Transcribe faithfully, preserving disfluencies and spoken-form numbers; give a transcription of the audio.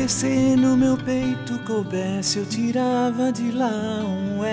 C no meu peito coubesse, eu tirava de lá um